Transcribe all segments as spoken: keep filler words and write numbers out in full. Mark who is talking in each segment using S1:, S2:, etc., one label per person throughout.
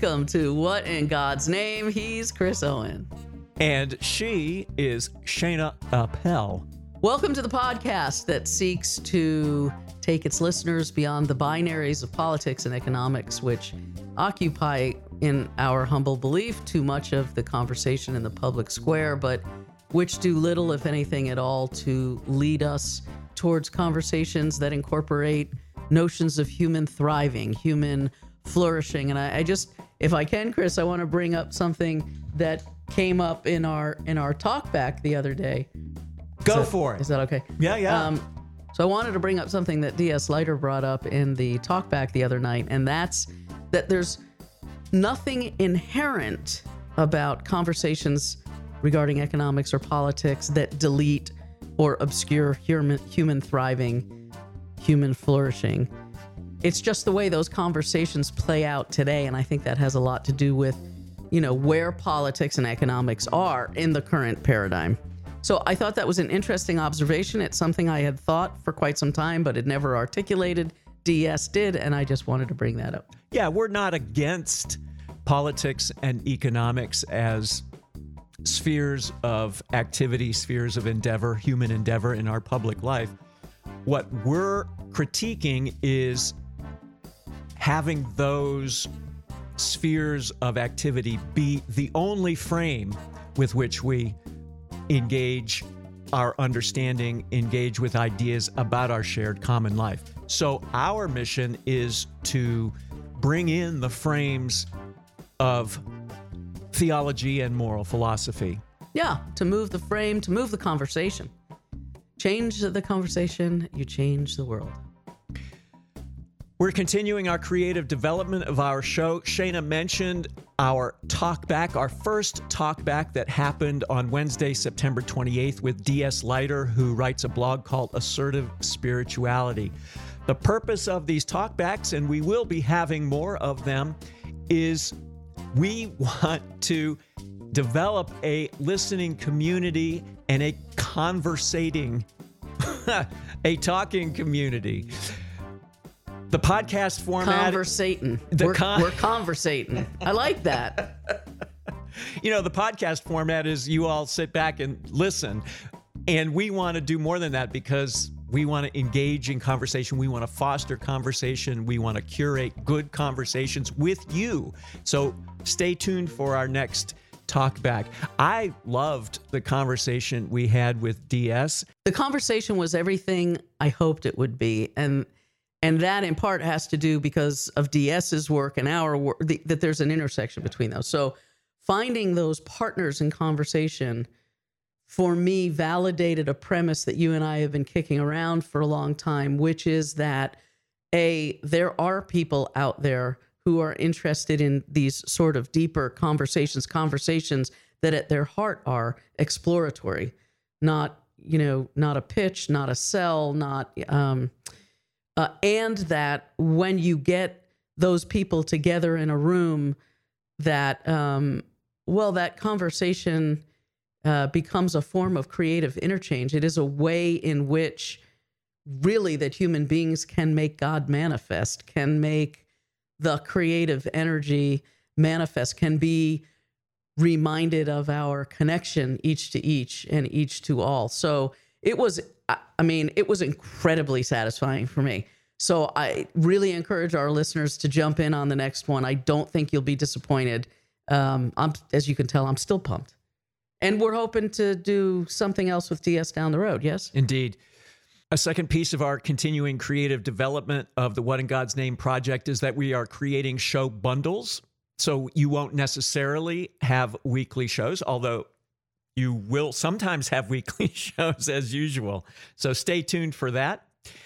S1: Welcome to What in God's Name? He's Chris Owen.
S2: And she is Shana Appel.
S1: Welcome to the podcast that seeks to take its listeners beyond the binaries of politics and economics, which occupy, in our humble belief, too much of the conversation in the public square, but which do little, if anything at all, to lead us towards conversations that incorporate notions of human thriving, human flourishing. And I, I just, if I can, Chris, I want to bring up something that came up in our in our talk back the other day.
S2: Go
S1: that,
S2: for it.
S1: Is that okay?
S2: Yeah, yeah.
S1: Um, so I wanted to bring up something that D S Leiter brought up in the talk back the other night, and that's that there's nothing inherent about conversations regarding economics or politics that delete or obscure human, human thriving, human flourishing. It's just the way those conversations play out today, and I think that has a lot to do with, you know, where politics and economics are in the current paradigm. So I thought that was an interesting observation. It's something I had thought for quite some time, but had never articulated. D S did, and I just wanted to bring that up.
S2: Yeah, we're not against politics and economics as spheres of activity, spheres of endeavor, human endeavor in our public life. What we're critiquing is having those spheres of activity be the only frame with which we engage our understanding, engage with ideas about our shared common life. So our mission is to bring in the frames of theology and moral philosophy.
S1: Yeah, to move the frame, to move the conversation. Change the conversation, you change the world.
S2: We're continuing our creative development of our show. Shana mentioned our talk back, our first talk back that happened on Wednesday, September twenty-eighth with D S Leiter, who writes a blog called Assertive Spirituality. The purpose of these talk backs, and we will be having more of them, is we want to develop a listening community and a conversating, a talking community. The podcast format...
S1: Conversating.
S2: The
S1: we're,
S2: con-
S1: we're conversating. I like that.
S2: You know, the podcast format is you all sit back and listen. And we want to do more than that because we want to engage in conversation. We want to foster conversation. We want to curate good conversations with you. So stay tuned for our next talk back. I loved the conversation we had with D S.
S1: The conversation was everything I hoped it would be. And and that in part has to do because of DS's work and our work, the, that there's an intersection between those. So finding those partners in conversation, for me, validated a premise that you and I have been kicking around for a long time, which is that, A, there are people out there who are interested in these sort of deeper conversations, conversations that at their heart are exploratory, not, you know, not a pitch, not a sell, not, um, uh, and that when you get those people together in a room, that, um, well, that conversation uh, becomes a form of creative interchange. It is a way in which really that human beings can make God manifest, can make the creative energy manifest, can be reminded of our connection each to each and each to all. So it was, I mean, it was incredibly satisfying for me. So I really encourage our listeners to jump in on the next one. I don't think you'll be disappointed. Um, I'm, as you can tell, I'm still pumped. And we're hoping to do something else with D S down the road, yes?
S2: Indeed. A second piece of our continuing creative development of the What in God's Name project is that we are creating show bundles. So you won't necessarily have weekly shows, although you will sometimes have weekly shows as usual. So stay tuned for that.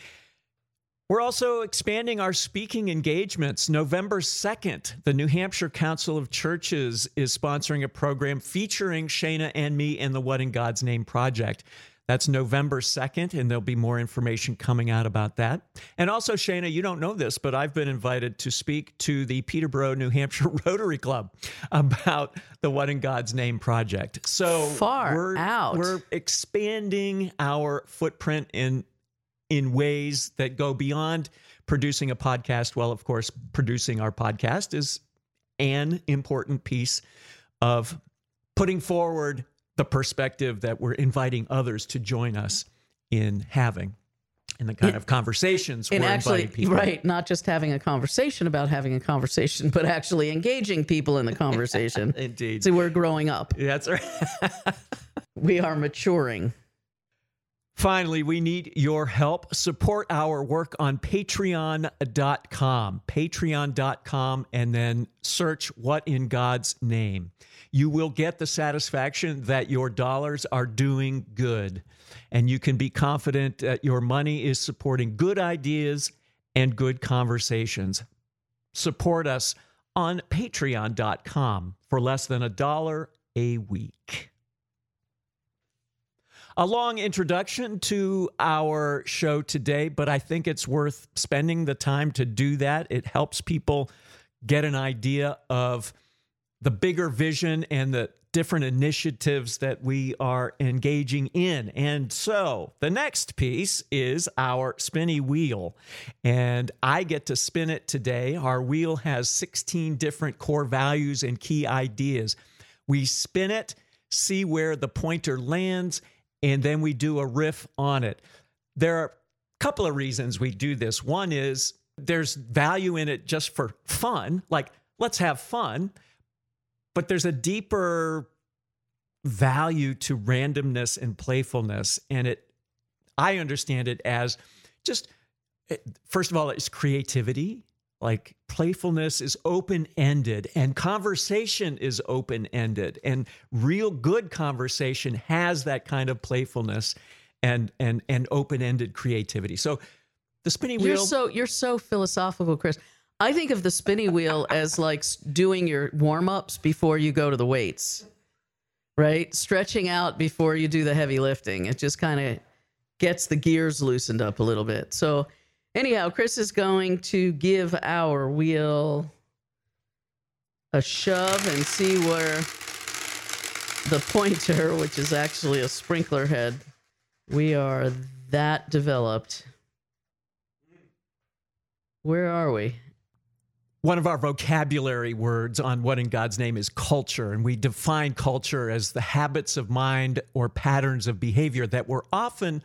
S2: We're also expanding our speaking engagements. November second, the New Hampshire Council of Churches is sponsoring a program featuring Shana and me in the What in God's Name project. That's November second, and there'll be more information coming out about that. And also, Shana, you don't know this, but I've been invited to speak to the Peterborough, New Hampshire Rotary Club about the What in God's Name project. So
S1: far
S2: we're,
S1: out.
S2: We're expanding our footprint in in ways that go beyond producing a podcast. Well, of course, producing our podcast is an important piece of putting forward the perspective that we're inviting others to join us in having, and the kind of conversations
S1: and
S2: we're
S1: actually,
S2: inviting people.
S1: right, not just having a conversation about having a conversation, but actually engaging people in the conversation.
S2: Indeed.
S1: See, we're growing up.
S2: Yeah, that's right.
S1: We are maturing.
S2: Finally, we need your help. Support our work on patreon dot com, patreon dot com, and then search What in God's Name. You will get the satisfaction that your dollars are doing good, and you can be confident that your money is supporting good ideas and good conversations. Support us on patreon dot com for less than a dollar a week. A long introduction to our show today, but I think it's worth spending the time to do that. It helps people get an idea of the bigger vision and the different initiatives that we are engaging in. And so the next piece is our spinny wheel, and I get to spin it today. Our wheel has sixteen different core values and key ideas. We spin it, see where the pointer lands, and then we do a riff on it. There are a couple of reasons we do this. One is there's value in it just for fun, like let's have fun, but there's a deeper value to randomness and playfulness, and it, I understand it as just, first of all, it's creativity. Like playfulness is open-ended and conversation is open-ended, and real good conversation has that kind of playfulness and and and open-ended creativity. So the spinning wheel.
S1: You're so you're so philosophical, Chris. I think of the spinning wheel as like doing your warm-ups before you go to the weights, right? Stretching out before you do the heavy lifting. It just kind of gets the gears loosened up a little bit. So anyhow, Chris is going to give our wheel a shove and see where the pointer, which is actually a sprinkler head, we are that developed. Where are we?
S2: One of our vocabulary words on What in God's Name is culture, and we define culture as the habits of mind or patterns of behavior that we're often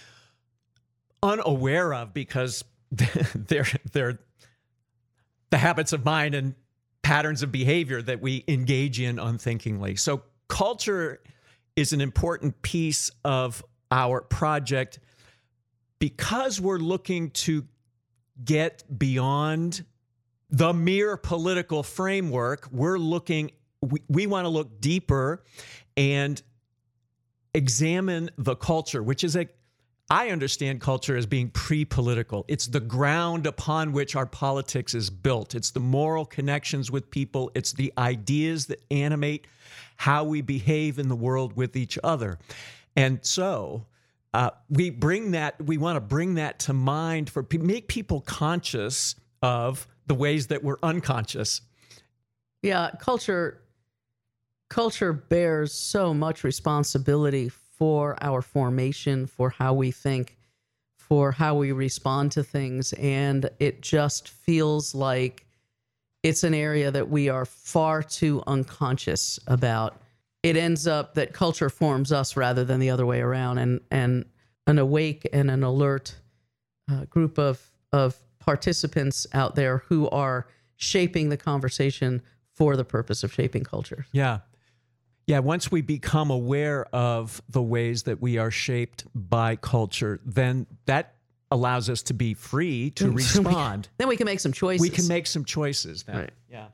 S2: unaware of because they're, they're the habits of mind and patterns of behavior that we engage in unthinkingly. So culture is an important piece of our project because we're looking to get beyond the mere political framework. We're looking, we, we want to look deeper and examine the culture, which is a, I understand culture as being pre-political. It's the ground upon which our politics is built. It's the moral connections with people. It's the ideas that animate how we behave in the world with each other. And so uh, we bring that, we want to bring that to mind for make people conscious of the ways that we're unconscious.
S1: Yeah, culture culture bears so much responsibility for our formation, for how we think, for how we respond to things. And it just feels like it's an area that we are far too unconscious about. It ends up that culture forms us rather than the other way around. And, and an awake and an alert uh, group of, of participants out there who are shaping the conversation for the purpose of shaping culture.
S2: Yeah. Yeah, once we become aware of the ways that we are shaped by culture, then that allows us to be free to respond.
S1: Then we can make some choices.
S2: We can make some choices then.
S1: Right.
S2: Yeah.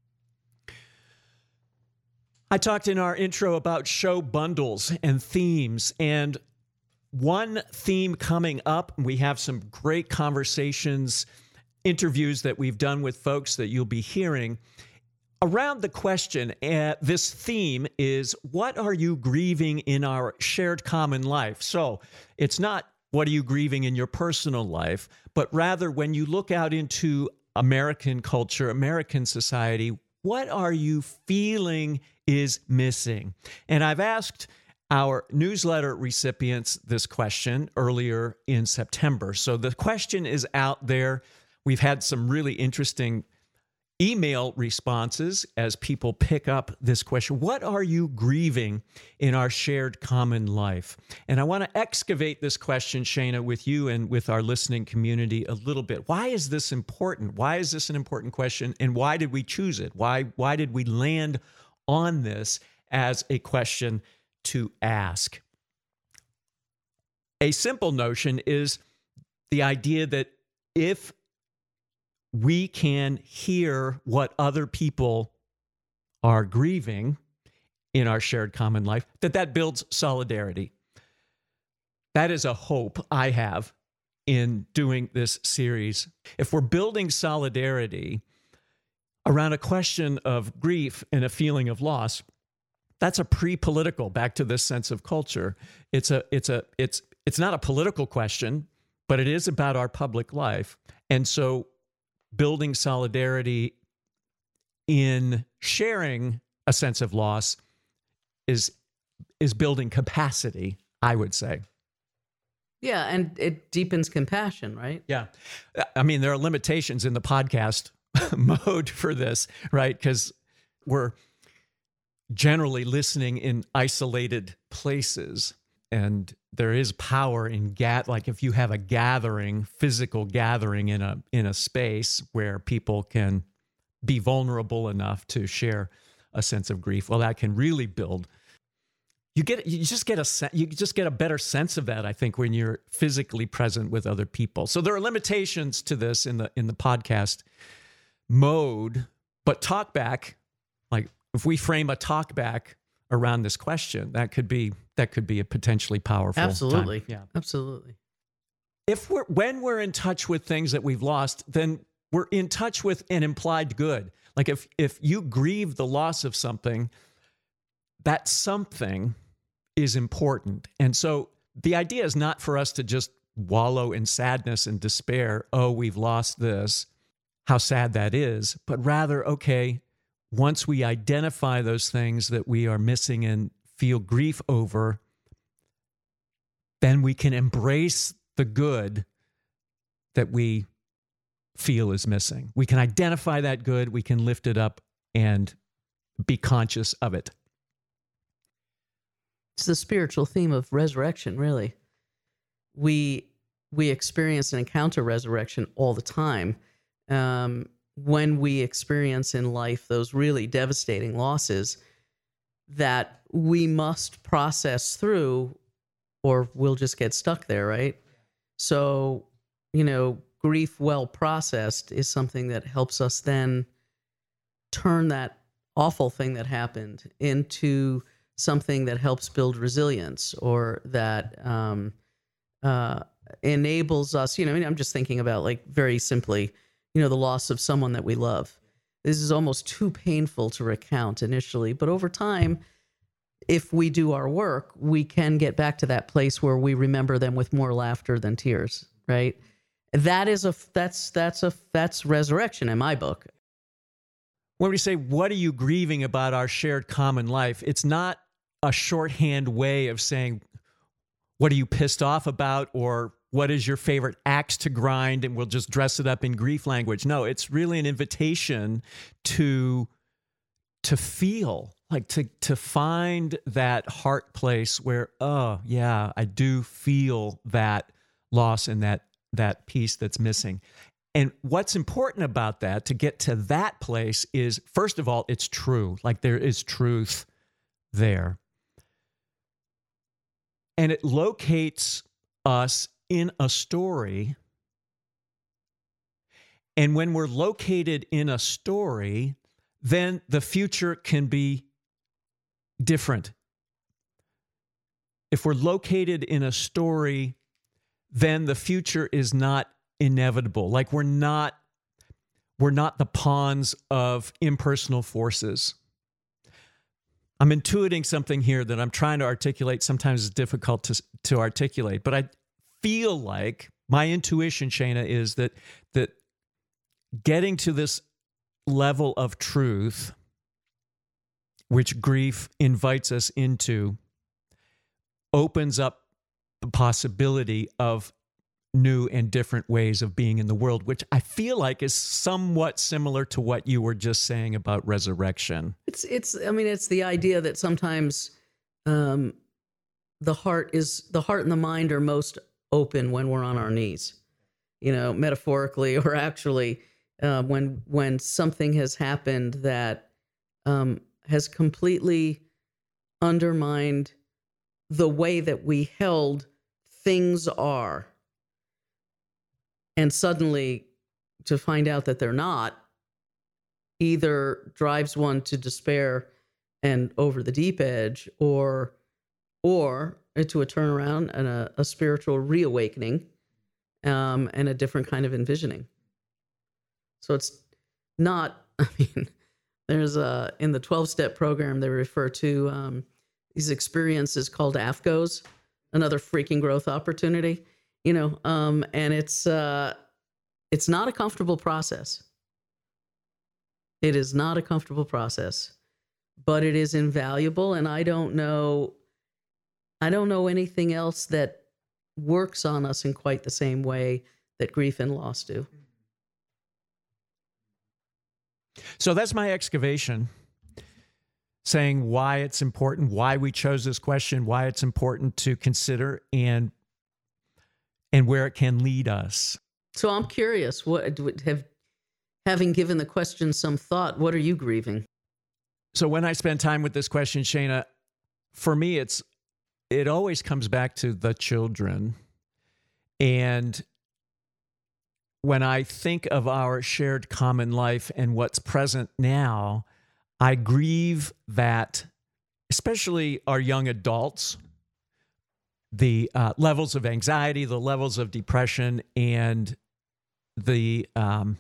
S2: I talked in our intro about show bundles and themes, and one theme coming up, we have some great conversations, interviews that we've done with folks that you'll be hearing around the question. Uh, this theme is, what are you grieving in our shared common life? So it's not what are you grieving in your personal life, but rather when you look out into American culture, American society, what are you feeling is missing? And I've asked our newsletter recipients this question earlier in September. So the question is out there. We've had some really interesting email responses as people pick up this question. What are you grieving in our shared common life? And I want to excavate this question, Shana, with you and with our listening community a little bit. Why is this important? Why is this an important question? And why did we choose it? Why, why did we land on this as a question to ask? A simple notion is the idea that if we can hear what other people are grieving in our shared common life, that that builds solidarity. That is a hope I have in doing this series. If we're building solidarity around a question of grief and a feeling of loss, that's a pre-political, back to this sense of culture. It's a, it's a, it's, it's not a political question, but it is about our public life. And so building solidarity in sharing a sense of loss is is building capacity, I would say.
S1: Yeah, and it deepens compassion, right?
S2: Yeah. I mean, there are limitations in the podcast mode for this, right? Because we're generally listening in isolated places. And there is power in gat like if you have a gathering, physical gathering in a in a space where people can be vulnerable enough to share a sense of grief. Well, that can really build. You get you just get a you just get a better sense of that, I think, when you're physically present with other people. So there are limitations to this in the in the podcast mode, but talkback, like if we frame a talkback around this question, that could be that could be a potentially powerful
S1: Absolutely.
S2: time. Yeah.
S1: Absolutely.
S2: If we're when we're in touch with things that we've lost, then we're in touch with an implied good. Like if if you grieve the loss of something, that something is important. And so the idea is not for us to just wallow in sadness and despair. Oh, we've lost this. How sad that is. But rather, okay, once we identify those things that we are missing and feel grief over, then we can embrace the good that we feel is missing. We can identify that good, we can lift it up and be conscious of it.
S1: It's the spiritual theme of resurrection, really. We we experience and encounter resurrection all the time. Um, when we experience in life those really devastating losses that we must process through, or we'll just get stuck there, right? So, you know, grief well processed is something that helps us then turn that awful thing that happened into something that helps build resilience, or that um, uh, enables us, you know, I mean, I'm just thinking about, like, very simply, you know, the loss of someone that we love. This is almost too painful to recount initially, but over time, if we do our work, we can get back to that place where we remember them with more laughter than tears, right? That is a, that's, that's a, that's resurrection in my book.
S2: When we say, what are you grieving about our shared common life? It's not a shorthand way of saying, what are you pissed off about? Or what is your favorite axe to grind? And we'll just dress it up in grief language. No, it's really an invitation to, to feel, like to, to find that heart place where, oh yeah, I do feel that loss and that, that piece that's missing. And what's important about that, to get to that place, is, first of all, it's true. Like, there is truth there. And it locates us in a story. And when we're located in a story, then the future can be different. If we're located in a story, then the future is not inevitable. Like, we're not, we're not the pawns of impersonal forces. I'm intuiting something here that I'm trying to articulate. Sometimes it's difficult to, to articulate, but I feel like my intuition, Shana, is that, that getting to this level of truth, which grief invites us into, opens up the possibility of new and different ways of being in the world, which I feel like is somewhat similar to what you were just saying about resurrection.
S1: It's, it's, I mean, it's the idea that sometimes um, the heart is, the heart and the mind are most open when we're on our knees, you know, metaphorically or actually, uh, when, when something has happened that um, has completely undermined the way that we held things are. And suddenly to find out that they're not either drives one to despair and over the deep edge, or or to a turnaround and a, a spiritual reawakening, um, and a different kind of envisioning. So it's not, I mean, there's a, in the twelve-step program, they refer to um, these experiences called A F G Os, another freaking growth opportunity, you know, um, and it's uh, it's not a comfortable process. It is not a comfortable process, but it is invaluable. And I don't know, I don't know anything else that works on us in quite the same way that grief and loss do.
S2: So that's my excavation, saying why it's important, why we chose this question, why it's important to consider, and and where it can lead us.
S1: So I'm curious, what have, having given the question some thought, what are you grieving?
S2: So when I spend time with this question, Shana, for me, it's it always comes back to the children. And when I think of our shared common life and what's present now, I grieve that, especially our young adults, the uh, levels of anxiety, the levels of depression, and the um,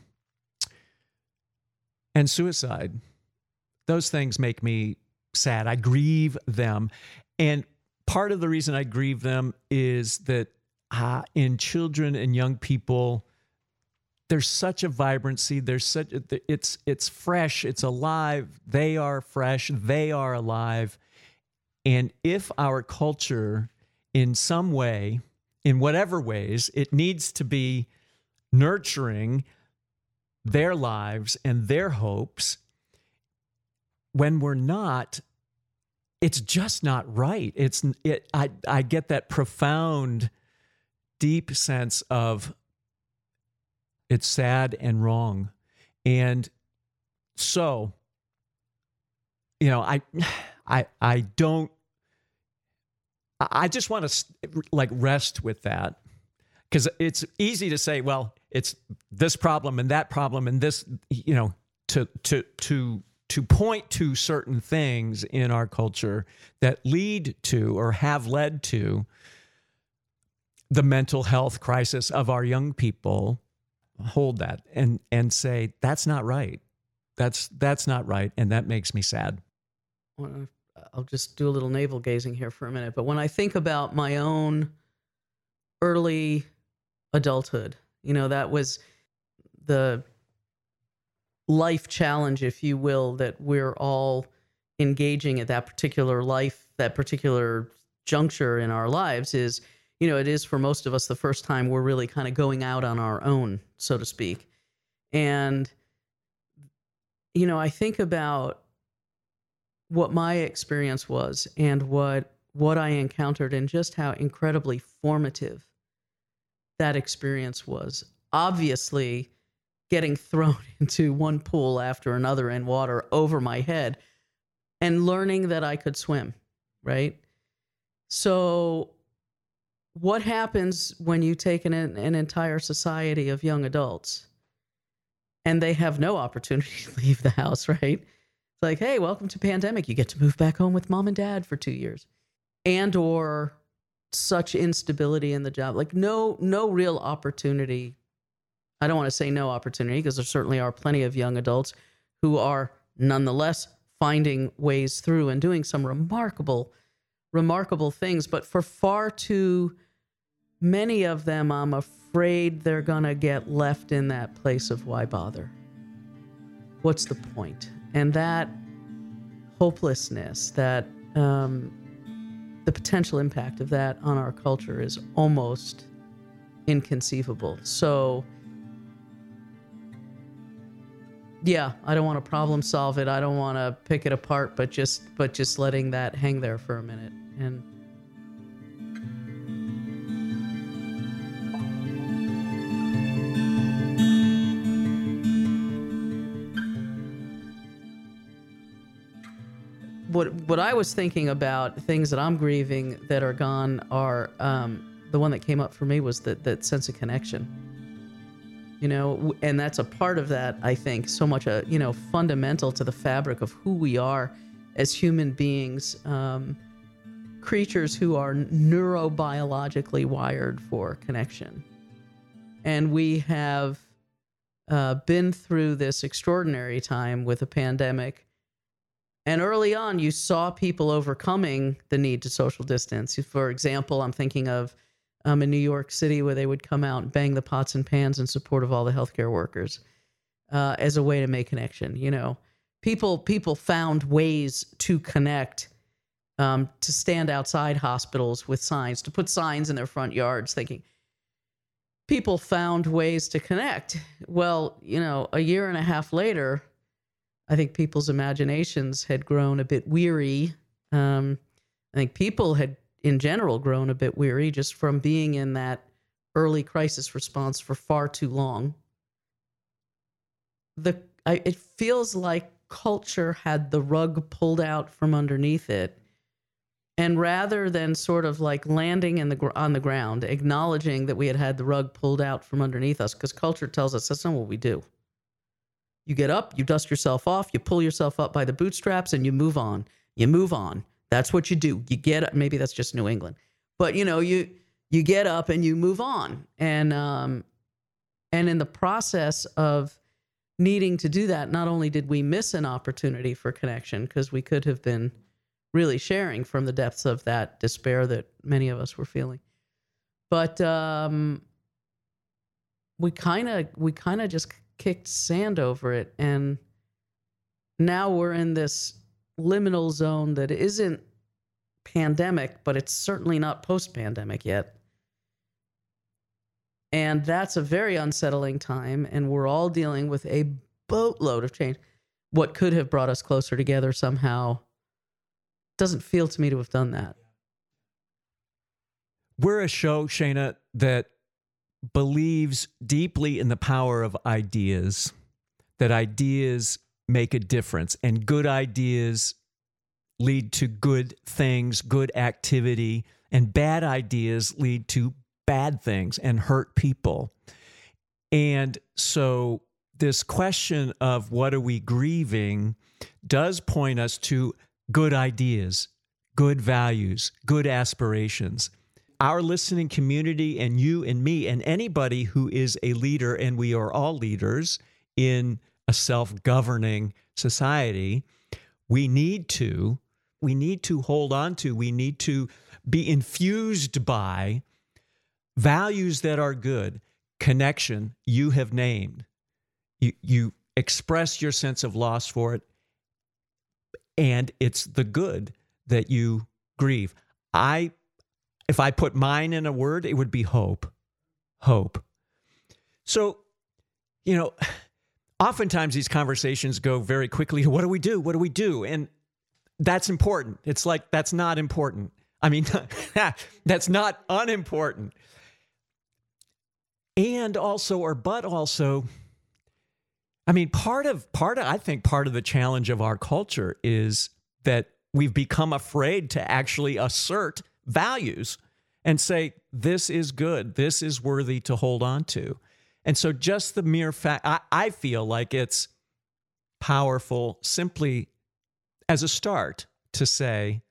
S2: and suicide. Those things make me sad. I grieve them, and part of the reason I grieve them is that uh, in children and young people, there's such a vibrancy. There's such it's it's fresh. It's alive. They are fresh. They are alive. And if our culture, in some way, in whatever ways, it needs to be nurturing their lives and their hopes, when we're not, it's just not right. It's it. I I get that profound, deep sense of it's sad and wrong, and so, you know, I I I don't. I just want to like rest with that, because it's easy to say, well, it's this problem and that problem and this, you know, to to to to point to certain things in our culture that lead to or have led to the mental health crisis of our young people. Hold that and and say that's not right. That's that's not right, and that makes me sad.
S1: Well, I'll just do a little navel gazing here for a minute. But when I think about my own early adulthood, you know, that was the life challenge, if you will, that we're all engaging at that particular life, that particular juncture in our lives is, you know, it is for most of us the first time we're really kind of going out on our own, so to speak. And, you know, I think about what my experience was and what what I encountered and just how incredibly formative that experience was. Obviously, getting thrown into one pool after another in water over my head and learning that I could swim, right? So what happens when you take an, an entire society of young adults and they have no opportunity to leave the house, right? It's like, hey, welcome to pandemic. You get to move back home with mom and dad for two years. And or such instability in the job. Like no, no real opportunity. I don't want to say no opportunity because there certainly are plenty of young adults who are nonetheless finding ways through and doing some remarkable, remarkable things. But for far too many of them, I'm afraid they're going to get left in that place of why bother? What's the point? And that hopelessness, that um, the potential impact of that on our culture is almost inconceivable. So, yeah, I don't want to problem solve it. I don't want to pick it apart, but just but just letting that hang there for a minute. And what what I was thinking about, things that I'm grieving that are gone, are um, the one that came up for me was that that sense of connection. You know, and that's a part of that, I think, so much, a, you know, fundamental to the fabric of who we are as human beings, um, creatures who are neurobiologically wired for connection. And we have uh, been through this extraordinary time with a pandemic. And early on, you saw people overcoming the need to social distance. For example, I'm thinking of Um, in New York City, where they would come out and bang the pots and pans in support of all the healthcare workers uh, as a way to make connection. You know, people people found ways to connect, um, to stand outside hospitals with signs, to put signs in their front yards, thinking. People found ways to connect. Well, you know, a year and a half later, I think people's imaginations had grown a bit weary. Um, I think people had, in general, grown a bit weary just from being in that early crisis response for far too long. The I, it feels like culture had the rug pulled out from underneath it, and rather than sort of like landing in the on the ground, acknowledging that we had had the rug pulled out from underneath us, because culture tells us that's not what we do. You get up, you dust yourself off, you pull yourself up by the bootstraps, and you move on. You move on. That's what you do. You get up. Maybe that's just New England, but you know, you you get up and you move on. And um, and in the process of needing to do that, not only did we miss an opportunity for connection, because we could have been really sharing from the depths of that despair that many of us were feeling, but um, we kind of we kind of just kicked sand over it, and now we're in this liminal zone that isn't pandemic, but it's certainly not post-pandemic yet. And that's a very unsettling time, and we're all dealing with a boatload of change. What could have brought us closer together somehow doesn't feel to me to have done that.
S2: We're a show, Shana, that believes deeply in the power of ideas, that ideas make a difference, and good ideas lead to good things, good activity, and bad ideas lead to bad things and hurt people. And so this question of what are we grieving does point us to good ideas, good values, good aspirations. Our listening community, and you and me and anybody who is a leader, and we are all leaders in a self-governing society, we need to, we need to hold on to, we need to be infused by values that are good. Connection, you have named. You, you express your sense of loss for it, and it's the good that you grieve. I, if I put mine in a word, it would be hope. Hope. So, you know, oftentimes these conversations go very quickly to what do we do? What do we do? And that's important. It's like, that's not important. I mean, that's not unimportant. And also, or but also, I mean, part of, part of, I think part of the challenge of our culture is that we've become afraid to actually assert values and say, this is good, this is worthy to hold on to. And so just the mere fact, I, I feel like it's powerful simply as a start to say,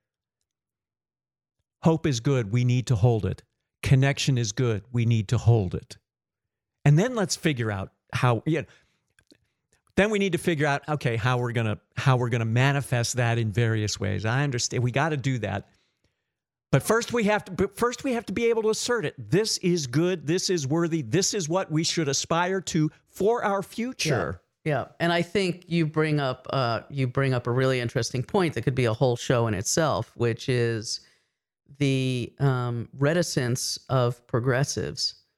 S2: hope is good, we need to hold it. Connection is good, we need to hold it. And then let's figure out how, you know, then we need to figure out, okay, how we're gonna how we're gonna manifest that in various ways. I understand we got to do that, but first we have to. But first we have to be able to assert it. This is good. This is worthy. This is what we should aspire to for our future.
S1: Yeah, yeah. And I think you bring up uh, you bring up a really interesting point that could be a whole show in itself, which is the um, reticence of progressives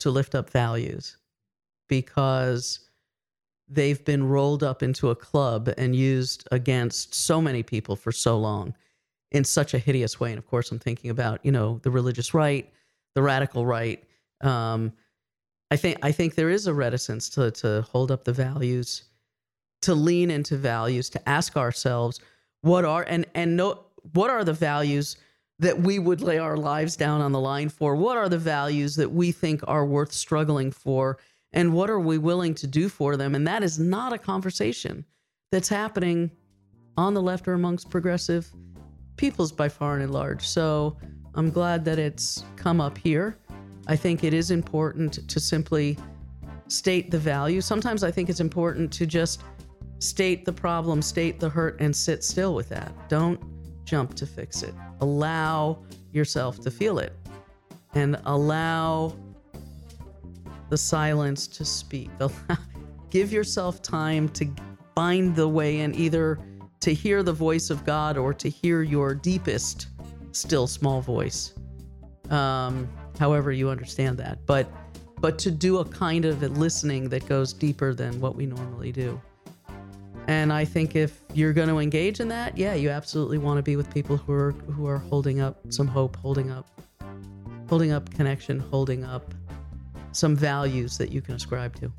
S1: to lift up values because they've been rolled up into a club and used against so many people for so long in such a hideous way. And of course, I'm thinking about, you know, the religious right, the radical right. Um, I think I think there is a reticence to to hold up the values, to lean into values, to ask ourselves what are and and know what are the values that we would lay our lives down on the line for? What are the values that we think are worth struggling for? And what are we willing to do for them? And that is not a conversation that's happening on the left or amongst progressive peoples by far and large. So I'm glad that it's come up here. I think it is important to simply state the value. Sometimes I think it's important to just state the problem, state the hurt, and sit still with that. Don't jump to fix it. Allow yourself to feel it and allow the silence to speak. Give yourself time to find the way in, either to hear the voice of God or to hear your deepest, still small voice. Um, however you understand that. But but to do a kind of listening that goes deeper than what we normally do. And I think if you're going to engage in that, yeah, you absolutely want to be with people who are who are holding up some hope, holding up, holding up connection, holding up some values that you can ascribe to.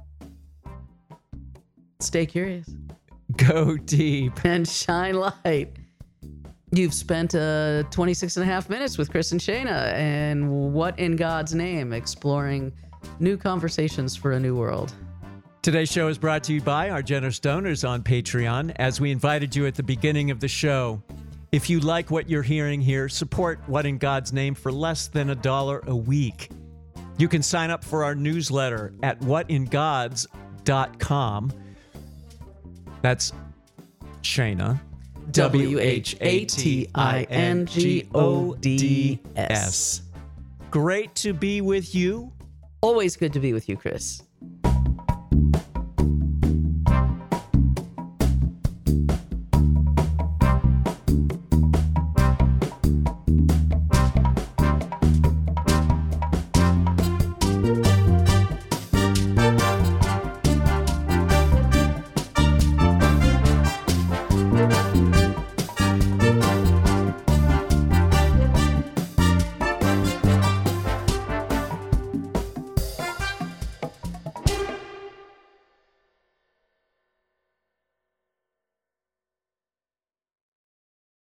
S1: Stay curious.
S2: Go deep.
S1: And shine light. You've spent uh, twenty-six and a half minutes with Chris and Shana and What in God's Name, exploring new conversations for a new world.
S2: Today's show is brought to you by our generous donors on Patreon. As we invited you at the beginning of the show, if you like what you're hearing here, support What in God's Name for less than a dollar a week. You can sign up for our newsletter at what in gods dot com. That's Shana.
S1: W H A T I N G O D S.
S2: Great to be with you.
S1: Always good to be with you, Chris.